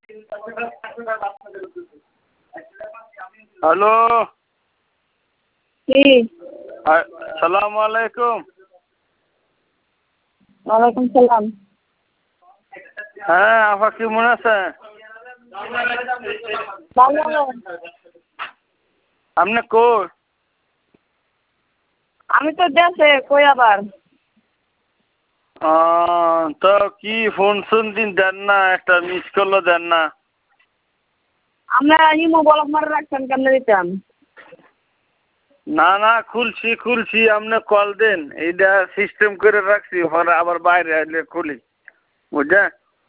Hello, কি? আসসালামু আলাইকুম। ওয়ালাইকুম সালাম। হ্যাঁ, আপা কেমন আছেন? ভালো। আপনি কই? আমি তো দেশে, কই আবার? তো কি ফোন দিন দেন না, একটা মিস কলও দেন না। আমরা ইমো ব্লক মারে রাখছেন, কেমনে দিতাম? না না, খুলছি আপনি কল দেন, এইটা সিস্টেম করে রাখছি, পরে আবার বাইরে আসলে খুলি, বুঝলেন?